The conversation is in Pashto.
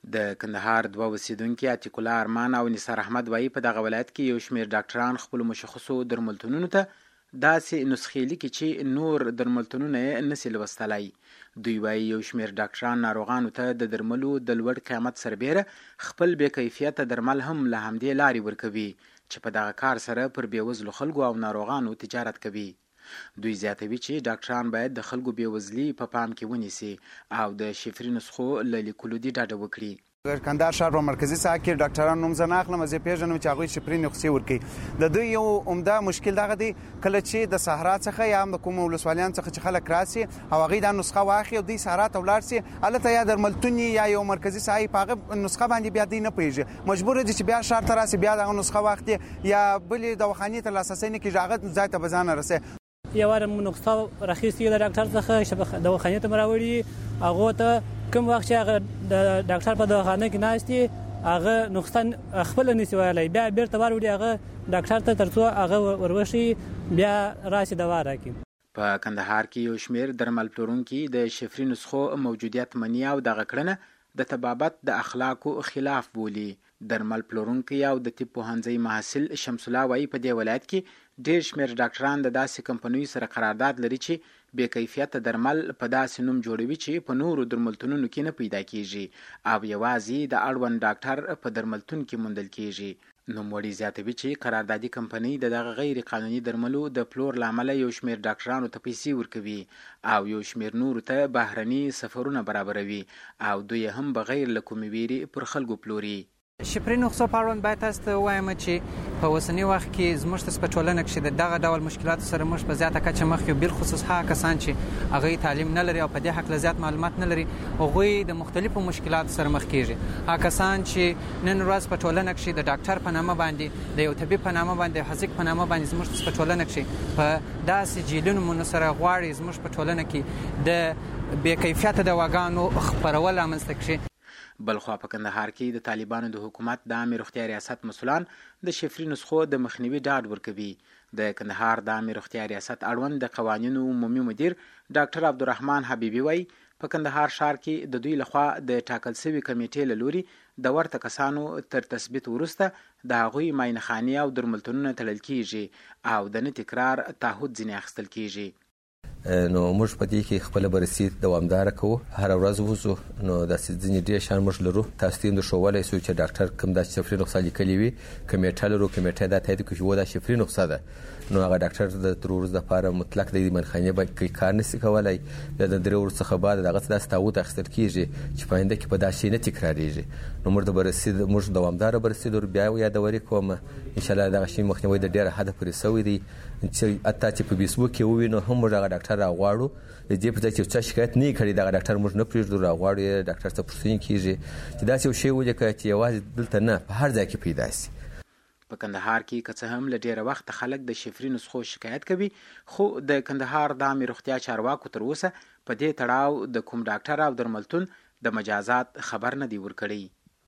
د کندهار دوه اوسیدونکي عتیق الله ارمان او نثار احمد وایي په دغه ولایت کې یو شمېر ډاکټران خپلو مشخصو درملتونونو ته داسې نسخې لیکي چې نور درملتونونه یې نسي لوستلی. دوی وایي یو شمېر ډاکټران ناروغانو ته د درملو د لوړ قیمت سربیره خپل بې کیفیته درمل هم له همدې لارې ورکوي چې په دغه کار سره پر بېوزلو خلکو او ناروغانو تجارت کوي. دوی زیاتوي چې ډاکټران باید د خلکو بېوزلي په پام کې ونیسي او د شفري نسخو له لیکلو دې ډډه وکړي. کندهار ښار په مرکزي ساحه کې ډاکټران نوم زه نه اخلم، زه پېژنم چې هغوی شفري نسخې ورکوي. د دوی یو عمده مشکل دغه دی کله چې د صحرا څخه یا هم د کومو ولسوالیانو څخه چې خلک راسي او هغوی دا نسخه واخلي او دوی صحرا ته ولاړ سي، هلته یا درملتون یا یو مرکزي ساحه په هغه نسخه باندې بیا دوی نه پوهېږي، مجبور دي چې بیا ښار ته راسي، بیا دغه نسخه واخلي یا بلې دواخانې ته لاسرسی نه کېږي، هغه ځای ته به ځان رسي. یو وار مو نسخه راخیستې د ډاکټر څخه دواخانې ته مو راوړي، هغو ته کوم وخت چې هغه د ډاکټر په دواخانه کې ناست دي هغه نسخه خپله نسي ویلی، بیا بیرته واروړي هغه ډاکټر ته تر څو هغه وروښي بیا راسي دوا راکړي. په کندهار کې یو شمېر درمل پلورونکي د شفري نسخو موجودیت مني او دغه کړنه د طبابت د اخلاقو خلاف بولي. درمل پلورونکی او د طب پوهنځي محصل شمس الله وایي په دې ولایت کې ډېر شمېر ډاکټران د داسې کمپنیو سره قرارداد لري چې بې کیفیته درمل په داسې نوم جوړوي چې په نورو درملتونونو کې نه پیدا کیږي او یوازې د اړوند ډاکټر په درملتون کې موندل کیږي. نوموړي زیاتوي چې قراردادي کمپنۍ د دغه غیر قانوني درملو د پلور له امله یو شمېر ډاکټرانو ته پیسې ورکوي او یو شمېر نورو ته بهرني سفرونه برابروي او دوی هم بغیر له کومې ویرې پر خلکو پلوري. شفري نسخو په اړوند باید تاسو ته ووایم چې په اوسني وخت کې زموږ په ټولنه کې د دغه ډول مشکلاتو سره موږ په زیاته کچه مخ یو، بالخصوص هغه کسان چې هغوی تعلیم نه لري او په دې هکله زیات معلومات نه لري، هغوی د مختلفو مشکلاتو سره مخ کېږي. هغه کسان چې نن ورځ په ټولنه کې د ډاکټر په نامه باندې، د یو طبیب په نامه باندې، حذیق په نامه باندې زموږ په ټولنه کې په داسې جیلونو سره غواړي زموږ په ټولنه کې د بې کیفیته دواګانو خپرول رامنځته کړي. بلخوا په کندهار کې د طالبانو د حکومت د عامې روغتیا ریاست مسؤلان د شفري نسخو د مخنیوي ډاډ ورکوي. د کندهار د عامې روغتیا ریاست اړوند د قوانینو عمومي مدیر ډاکټر عبدالرحمن حبیبي وایي په کندهار ښار کې د دوی لخوا د ټاکل شوي کمیټې له لوري د ورته کسانو تر تثبیت وروسته د هغوی معاینخانې او درملتونونه تړل کیږي او د نه تکرار تعهد ځینې اخیستل کیږي. نو موږ په دې کې خپل بررسي دوامدار کوو، هر ورځ وځو، نو داسې ځینې ډېر شیان موږ لرو. تاسو ته ښوولی شو چې ډاکټر کوم دا شفري نسخه لیکلې وي، کمیټه لرو، کمیټه دا تایید کړي چې دا شفري نسخه ده، نو هغه ډاکټر د تر ورځ لپاره مطلق د ایمانخانې باندې کار نشي کولی. بیا د درې ورځو څخه بعد دغه داسې تعهد اخیستل کیږي چې په آینده کې به دا شی نه تکراریږي. نو موږ د بررسي موږ دوامداره بررسي لرو. بیا یادوري کوم انشاءالله دغه شی مخنیوی د ډېره حده پورې شوی دی چې حتی چې په فیسبوک کې ووینو هم موږ هغه ډاکټر راغواړو، د دې په ځای چې څه شکایت نه کړي دغه ډاکټر موږ نه پرېږدو، راغواړو ډاکټر ته پوښتنې کیږي چې داسې یو شی ولیکه چې یوازې دلته نه په هر ځای کې پیدا شي. په کندهار کې که څه هم له ډېره وخته خلک د شفري نسخو شکایت کوي، خو د کندهار د عامې روغتیا چارواکو تر اوسه په دې تړاو د کوم ډاکټر او درملتون د مجازات خبر نه دی ورکړی.